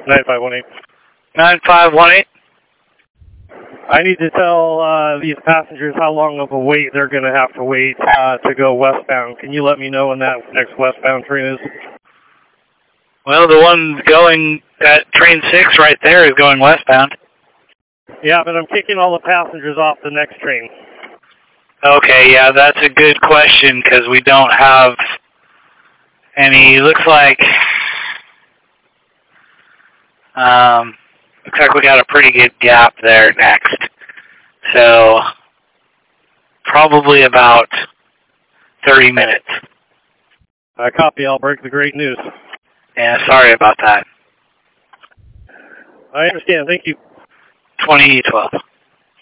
9518. 9518. I need to tell these passengers how long of a wait they're going to have to wait to go westbound. Can you let me know when that next westbound train is? Well, the one going at train 6 right there is going westbound. Yeah, but I'm kicking all the passengers off the next train. Okay, yeah, that's a good question because we don't have any. Looks like we got a pretty good gap there next. So probably about 30 minutes. I copy. I'll break the great news. Yeah, sorry about that. I understand. Thank you. 2012.